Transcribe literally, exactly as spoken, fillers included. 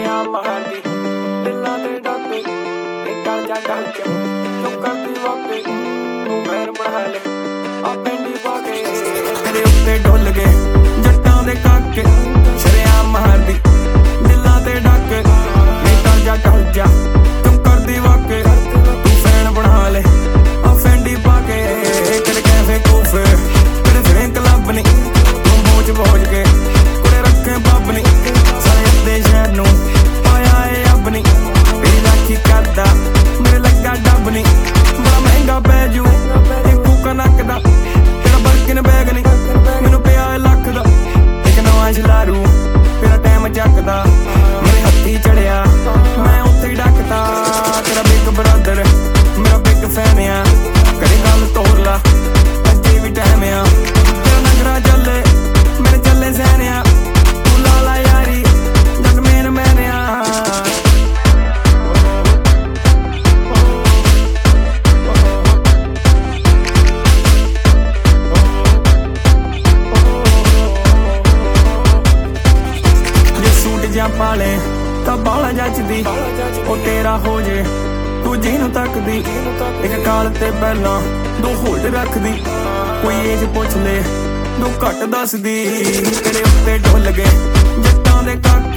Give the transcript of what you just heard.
ਸ਼ਰੇਆਮ ਮਾਰਦੀ ਦਿਲਾਂ ਦੇ ਡਾਕੇ ਇਹ ਟਲ ਜਾ ਡਲ ਕੇ ਤੂੰ ਕਰਦੀ ਵਾਕੇ ਤੂੰ ਵੈਰ ਬਣਾ ਲੈ ਆ ਪੈਂਡੀ ਪਾ ਕੇ ਤੇਰੇ ਉੱਤੇ ਡੁੱਲ ਗਏ ਜੱਟਾਂ ਦੇ ਕਾਕੇ ਸ਼ਰੇਆਮ ਮਾਰਦੀ ਦਿਲਾਂ ਦੇ ਡਾਕੇ ਇਹ ਟਲ ਜਾ ਡਲ ਜਾ ਤੂੰ ਕਰਦੀ ਵਾਕੇ ਤੂੰ ਫੈਨ ਬਣਾ ਲੈ ਆ ਪੈਂਡੀ ਪਾ ਕੇ ਤੇਰੇ ਕੈਫੇ ਕੋਫੇ ਤੇਰੇ ਫਿਰੇ ਕਲੱਬ ਨੀ ਤੂੰ ਮੋਜ ਮੋਜ ਕੇ ਕੁੜੇ ਰੱਖੇ ਬੱਬ ਨੀ ਸਾਰੇ ਦੇ ਸ਼ਹਿਰ ਨੂੰ ਪਾਇਆ ਏ ਅੱਬ ਨੀ ਤੇਰੀ ਰਾਖੀ ਕਰਦਾ ਮੇਰੇ ਲੱਗਾ ਡੱਬ ਨੀ ਬੜਾ ਮਹਿੰਗਾ ਪੈ ਜੂ ਇਹ ਕੂਕਾ ਨੱਕਦਾ ਤੇਰਾ ਬਰਕਿਨ ਬੈਗ ਨੀ ਮੈਨੂੰ ਪਿਆ ਏ ਲੱਖ ਦਾ ਇੱਕ ਨਵਾਂ ਸ਼ਲਾਰੂ ਤੇਰਾ ਟਾਈਮ ਚੱਕਦਾ ਮੇਰੇ ਹੱਥੀ ਚੜਿਆ ਮੈਂ ਉੱਥੇ ਹੀ ਡੱਕਦਾ ਤੇਰਾ ਬਿਗ ਬ੍ਰਦਰ ਮੇਰਾ ਬਿਗ ਫੈਨ ਆ ਕਰੀ ਗੱਲ ਤੋਰ ਲਾ ਅੱਜੇ ਵੀ ਟਾਈਮ ਆ ਤੇਰਾ ਨਗਰਾ ਚੱਲੇ ਮੇਰੇ ਚੱਲੇ ਸੈਨਿਆ ਤੂੰ ਲਾ ਲਾ ਯਾਰੀ ਜੱਟ ਮੇਨ ਮੈਨ ਆ ਜਾਂ ਪਾਲੇ ਤਾਂ ਬਾਲਾ ਜੱਚਦੀ ਉਹ ਤੇਰਾ ਹੋ ਜੇ ਤੂੰ ਜਿਹਨੂੰ ਤੱਕਦੀ ਇੱਕ ਕਾਲ ਤੇ ਪਹਿਲਾਂ ਦੋ ਹੋਲਡ ਰੱਖਦੀ ਕੋਈ ਏਜ ਪੁੱਛ ਲੈ ਦੋ ਘੱਟ ਦੱਸਦੀ ਤੇਰੇ ਉੱਤੇ ਡੁੱਲ ਗਏ ਜੱਟਾਂ ਦੇ ਕਾਕੇ